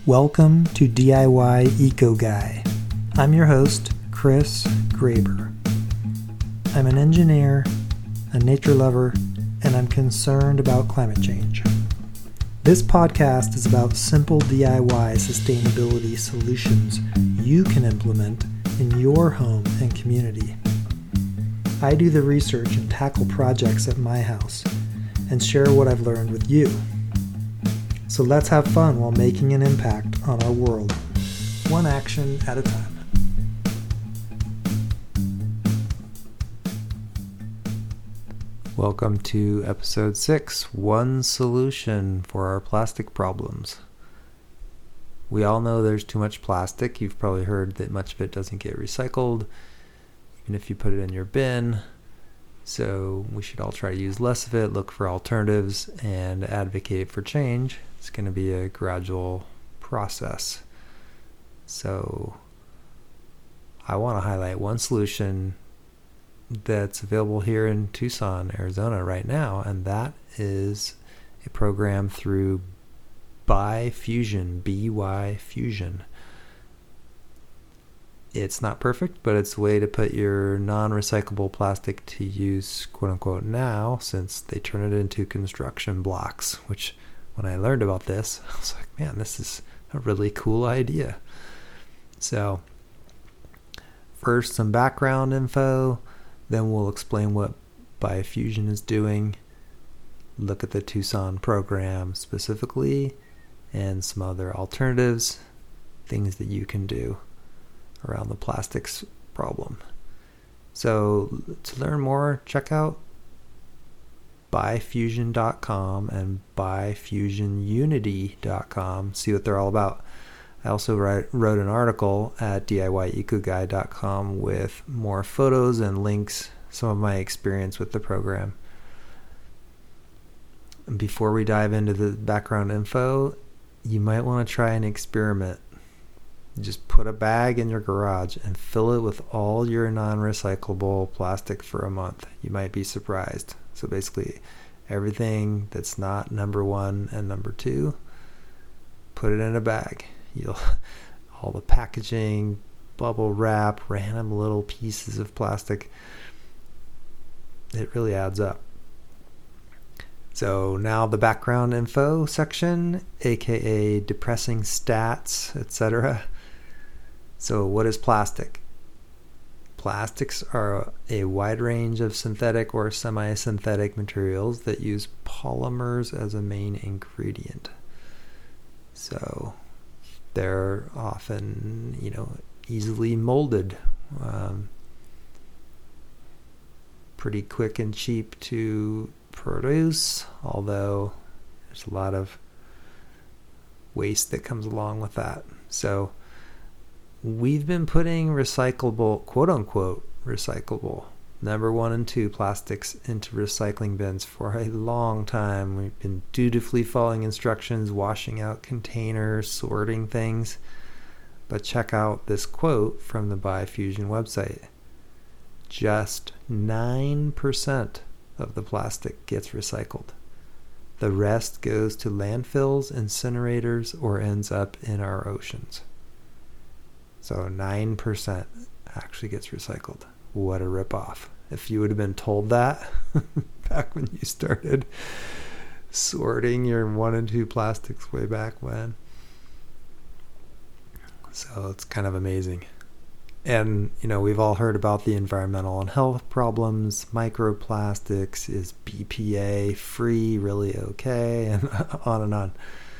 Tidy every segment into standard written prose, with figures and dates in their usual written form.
Welcome to DIY Eco Guy. I'm your host, Chris Graber. I'm an engineer, a nature lover, and I'm concerned about climate change. This podcast is about simple DIY sustainability solutions you can implement in your home and community. I do the research and tackle projects at my house and share what I've learned with you. So let's have fun while making an impact on our world, one action at a time. Welcome to episode 6, One Solution for Our Plastic Problems. We all know there's too much plastic. You've probably heard that much of it doesn't get recycled, even if you put it in your bin. So we should all try to use less of it, look for alternatives, and advocate for change. It's going to be a gradual process. So I want to highlight one solution that's available here in Tucson, Arizona right now, and that is a program through ByFusion, B-Y Fusion. It's not perfect, but it's a way to put your non-recyclable plastic to use, quote-unquote, now, since they turn it into construction blocks, which when I learned about this, I was like, man, this is a really cool idea. So first, some background info, then we'll explain what ByFusion is doing, look at the Tucson program specifically, and some other alternatives, things that you can do around the plastics problem. So to learn more, check out byfusion.com and byfusionunity.com, see what they're all about. I also wrote an article at DIYEcoGuy.com with more photos and links, some of my experience with the program. And before we dive into the background info, you might want to try an experiment. Just put a bag in your garage and fill it with all your non-recyclable plastic for a month. You might be surprised. So basically, everything that's not number 1 and number 2, put it in a bag. All the packaging, bubble wrap, random little pieces of plastic, it really adds up. So now the background info section, aka depressing stats, etc. So what is plastic? Plastics are a wide range of synthetic or semi-synthetic materials that use polymers as a main ingredient. So they're often, easily molded, pretty quick and cheap to produce, although there's a lot of waste that comes along with that. So we've been putting recyclable, quote-unquote recyclable, number 1 and 2 plastics into recycling bins for a long time. We've been dutifully following instructions, washing out containers, sorting things. But check out this quote from the ByFusion website. Just 9% of the plastic gets recycled. The rest goes to landfills, incinerators, or ends up in our oceans. So 9% actually gets recycled. What a ripoff. If you would have been told that back when you started sorting your 1 and 2 plastics way back when. So it's kind of amazing. And, we've all heard about the environmental and health problems. Microplastics, is BPA free really okay? And on and on.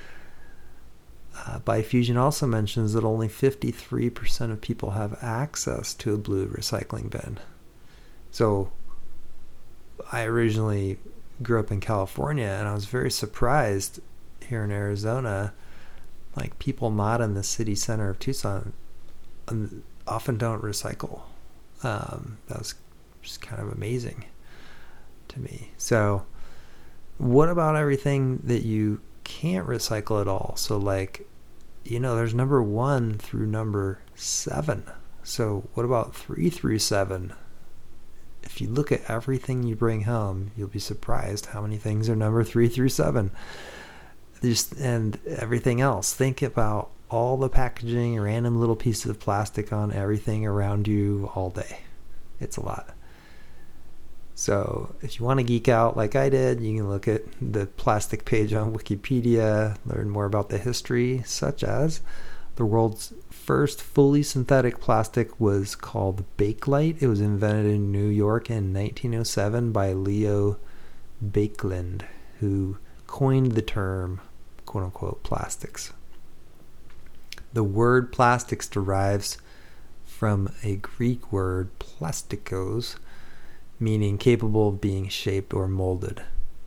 ByFusion also mentions that only 53% of people have access to a blue recycling bin. So I originally grew up in California, and I was very surprised here in Arizona, like people not in the city center of Tucson often don't recycle. That was just kind of amazing to me. So what about everything that you can't recycle at all? So there's number 1 through number 7. So what about 3 through 7? If you look at everything you bring home, you'll be surprised how many things are number 3 through 7. and everything else. Think about all the packaging, random little pieces of plastic on everything around you all day. It's a lot. So if you want to geek out like I did, you can look at the plastic page on Wikipedia, learn more about the history, such as the world's first fully synthetic plastic was called Bakelite. It was invented in New York in 1907 by Leo Baekeland, who coined the term, quote-unquote, plastics. The word plastics derives from a Greek word plastikos, meaning capable of being shaped or molded.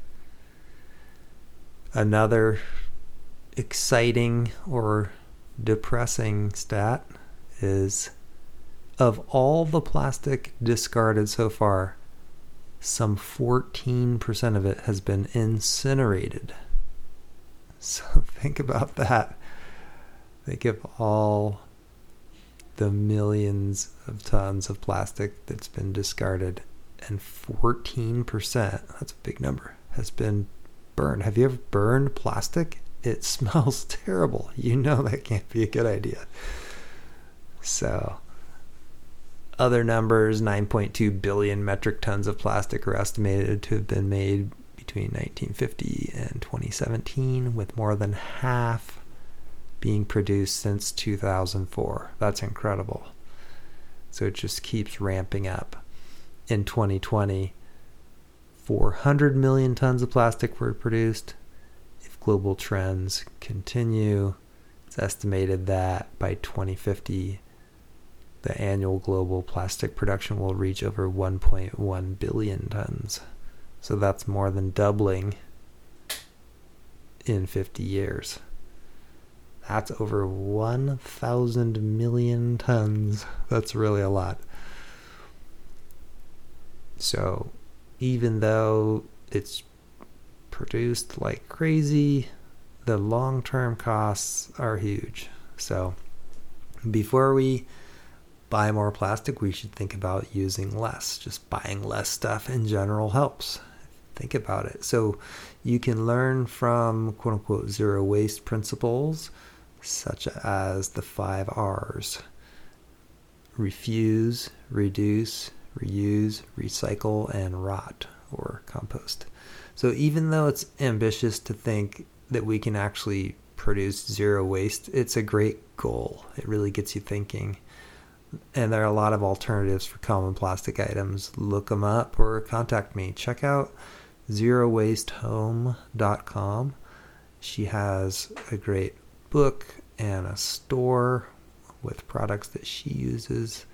Another exciting or depressing stat is, of all the plastic discarded so far, some 14% of it has been incinerated. So think about that. Think of all the millions of tons of plastic that's been discarded, and 14%, that's a big number, has been burned. Have you ever burned plastic? It smells terrible. You know that can't be a good idea. So, other numbers, 9.2 billion metric tons of plastic are estimated to have been made between 1950 and 2017, with more than half being produced since 2004. That's incredible. So it just keeps ramping up. In 2020, 400 million tons of plastic were produced. If global trends continue, it's estimated that by 2050, the annual global plastic production will reach over 1.1 billion tons. So that's more than doubling in 50 years. That's over 1,000 million tons. That's really a lot. So even though it's produced like crazy, the long-term costs are huge. So before we buy more plastic, we should think about using less. Just buying less stuff in general helps. Think about it. So you can learn from quote-unquote zero waste principles, such as the 5 R's. Refuse, reduce, reuse, recycle, and rot, or compost. So even though it's ambitious to think that we can actually produce zero waste, it's a great goal. It really gets you thinking. And there are a lot of alternatives for common plastic items. Look them up or contact me. Check out zerowastehome.com. She has a great book and a store with products that she uses.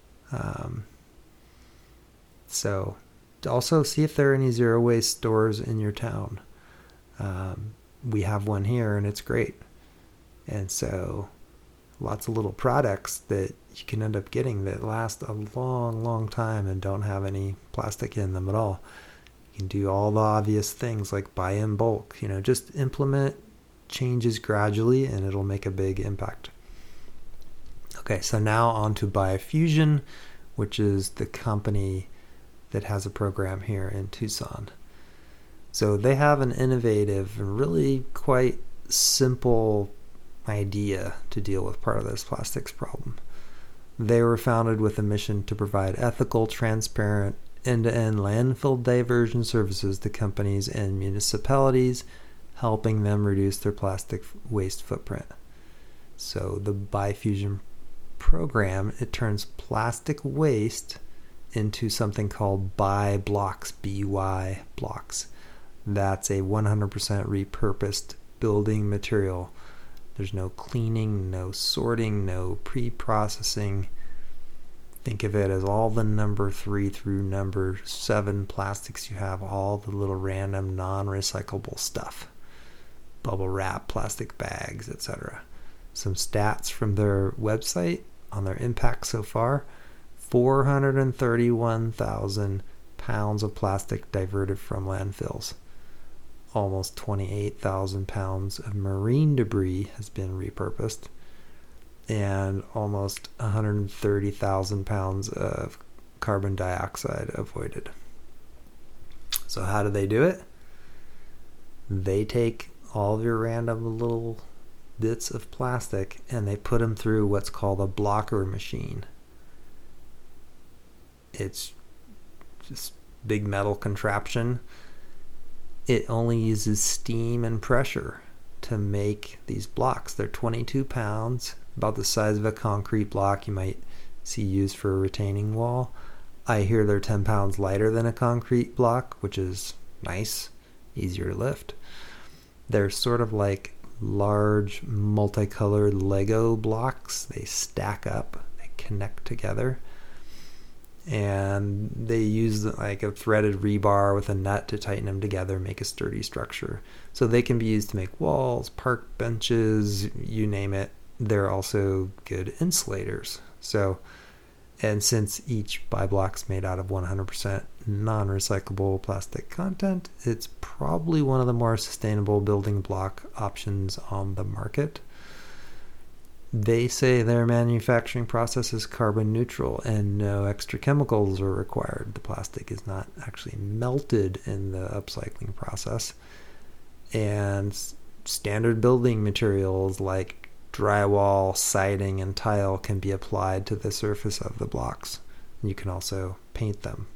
So also see if there are any zero waste stores in your town. We have one here and it's great. And so lots of little products that you can end up getting that last a long, long time and don't have any plastic in them at all. You can do all the obvious things like buy in bulk. Just implement changes gradually and it'll make a big impact. Okay, so now on to Biofusion, which is the company that has a program here in Tucson. So they have an innovative and really quite simple idea to deal with part of this plastics problem. They were founded with a mission to provide ethical, transparent, end-to-end landfill diversion services to companies and municipalities, helping them reduce their plastic waste footprint. So the Biofusion program, it turns plastic waste into something called ByBlocks, BY blocks. That's a 100% repurposed building material. There's no cleaning, no sorting, no pre-processing. Think of it as all the number 3 through number 7 plastics you have, all the little random non-recyclable stuff. Bubble wrap, plastic bags, etc. Some stats from their website on their impact so far. 431,000 pounds of plastic diverted from landfills. Almost 28,000 pounds of marine debris has been repurposed. And almost 130,000 pounds of carbon dioxide avoided. So how do they do it? They take all of your random little bits of plastic and they put them through what's called a blocker machine. It's just big metal contraption. It only uses steam and pressure to make these blocks. They're 22 pounds, about the size of a concrete block you might see used for a retaining wall. I hear they're 10 pounds lighter than a concrete block, which is nice, easier to lift. They're sort of like large multicolored Lego blocks. They stack up, they connect together, and they use like a threaded rebar with a nut to tighten them together, make a sturdy structure. So they can be used to make walls, park benches, you name it. They're also good insulators. So, and since each buy block's made out of 100% non-recyclable plastic content, it's probably one of the more sustainable building block options on the market. They say their manufacturing process is carbon neutral and no extra chemicals are required. The plastic is not actually melted in the upcycling process. And standard building materials like drywall, siding, and tile can be applied to the surface of the blocks. You can also paint them.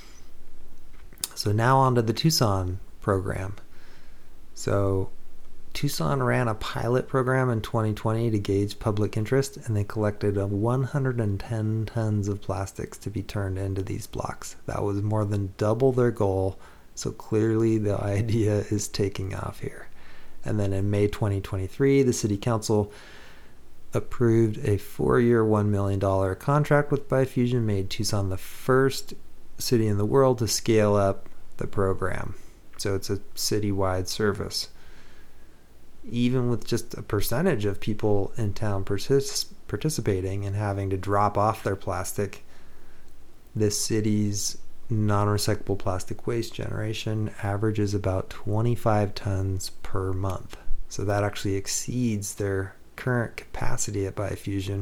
So now on to the Tucson program. So Tucson ran a pilot program in 2020 to gauge public interest, and they collected 110 tons of plastics to be turned into these blocks. That was more than double their goal, so clearly the idea is taking off here. And then in May 2023, the City Council approved a 4-year, $1 million contract with Bifusion, made Tucson the first city in the world to scale up the program. So it's a citywide service. Even with just a percentage of people in town participating and having to drop off their plastic, this city's non-recyclable plastic waste generation averages about 25 tons per month. So that actually exceeds their current capacity at Bifusion,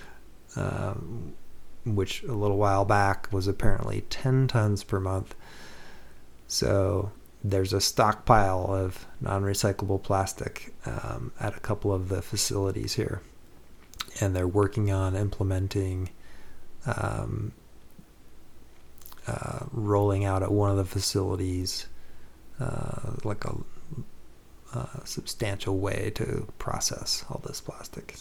which a little while back was apparently 10 tons per month. So there's a stockpile of non-recyclable plastic at a couple of the facilities here. And they're working on implementing rolling out at one of the facilities like a substantial way to process all this plastic.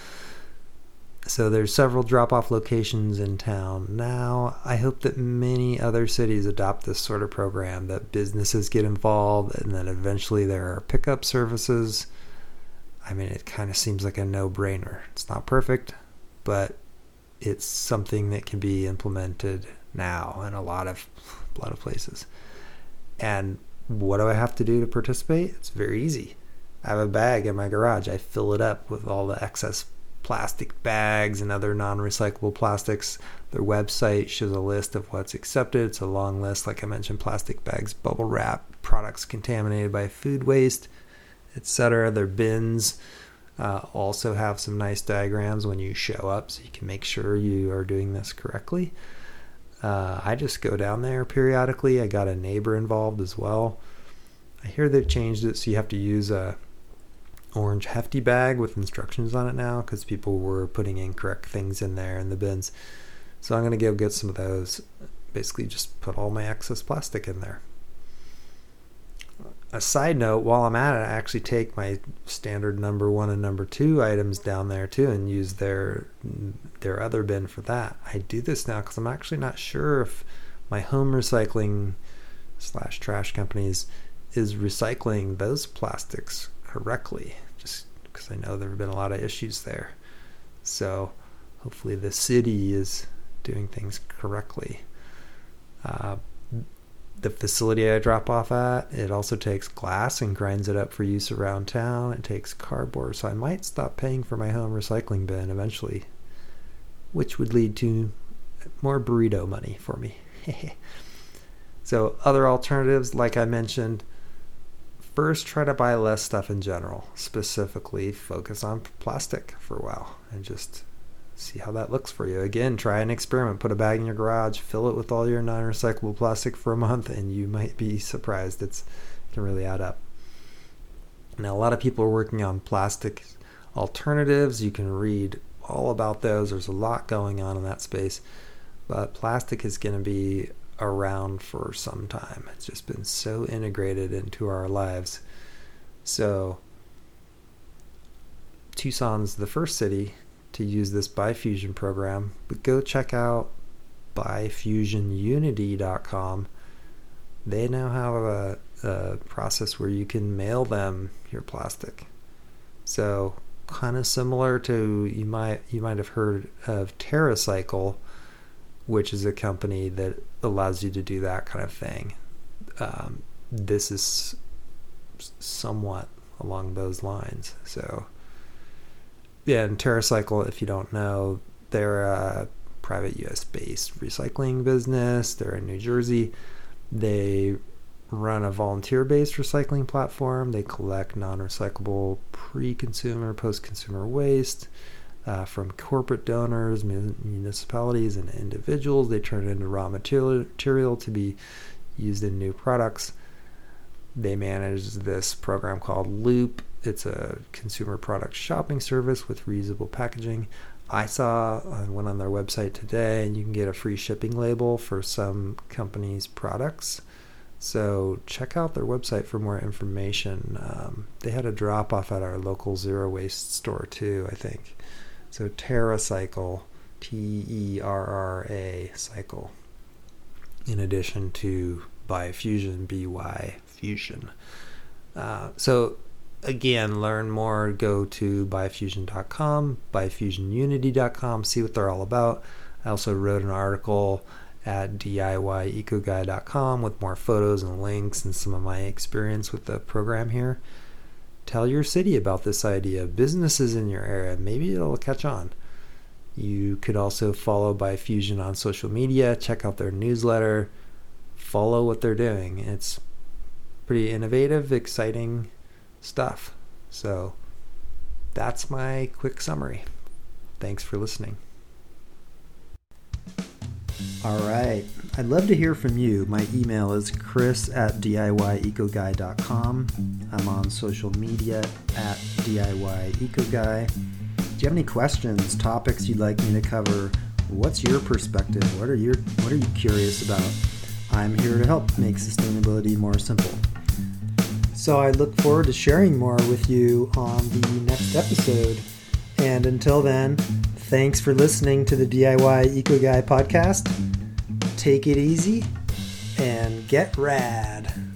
So there's several drop-off locations in town now. I hope that many other cities adopt this sort of program, that businesses get involved, and then eventually there are pickup services. I mean, it kind of seems like a no-brainer. It's not perfect, but it's something that can be implemented now in a lot of places. And what do I have to do to participate? It's very easy. I have a bag in my garage. I fill it up with all the excess plastic bags and other non-recyclable plastics. Their website shows a list of what's accepted. It's a long list. Like I mentioned, plastic bags, bubble wrap, products contaminated by food waste, etc. Their bins also have some nice diagrams when you show up, so you can make sure you are doing this correctly. I just go down there periodically. I got a neighbor involved as well. I hear they've changed it so you have to use a orange hefty bag with instructions on it now, because people were putting incorrect things in there in the bins. So I'm going to go get some of those. Basically just put all my excess plastic in there. A side note, while I'm at it, I actually take my standard number 1 and number 2 items down there too and use their other bin for that. I do this now because I'm actually not sure if my home recycling / trash companies is recycling those plastics correctly, just because I know there have been a lot of issues there. So hopefully the city is doing things correctly. The facility I drop off at, it also takes glass and grinds it up for use around town. It takes cardboard, so I might stop paying for my home recycling bin eventually, which would lead to more burrito money for me. So other alternatives, like I mentioned, first try to buy less stuff in general. Specifically focus on plastic for a while and just see how that looks for you. Again, try an experiment. Put a bag in your garage, fill it with all your non-recyclable plastic for a month, and you might be surprised. It can really add up. Now, a lot of people are working on plastic alternatives. You can read all about those. There's a lot going on in that space. But plastic is going to be around for some time. It's just been so integrated into our lives. So Tucson's the first city to use this BiFusion program, but go check out bifusionunity.com. They now have a process where you can mail them your plastic. So kind of similar to, you might have heard of TerraCycle, which is a company that allows you to do that kind of thing. This is somewhat along those lines. So yeah, and TerraCycle, if you don't know, they're a private US-based recycling business. They're in New Jersey. They run a volunteer-based recycling platform. They collect non-recyclable pre-consumer, post-consumer waste from corporate donors, municipalities, and individuals. They turn it into raw material to be used in new products. They manage this program called Loop. It's a consumer product shopping service with reusable packaging. I went on their website today, and you can get a free shipping label for some companies' products. So check out their website for more information. They had a drop-off at our local zero waste store too, I think. So TerraCycle, Terra cycle, in addition to BiFusion, BY Fusion. So again, learn more, go to bifusion.com, bifusionunity.com, see what they're all about. I also wrote an article at DIYEcoGuy.com with more photos and links and some of my experience with the program here. Tell your city about this idea, businesses in your area. Maybe it'll catch on. You could also follow BiFusion on social media, check out their newsletter, follow what they're doing. It's pretty innovative, exciting stuff. So that's my quick summary. Thanks for listening. All right. I'd love to hear from you. My email is chris@DIYEcoGuy.com. I'm on social media at DIYEcoGuy. Do you have any questions, topics you'd like me to cover? What's your perspective? What are you curious about? I'm here to help make sustainability more simple. So I look forward to sharing more with you on the next episode. And until then, thanks for listening to the DIY Eco Guy podcast. Take it easy and get rad.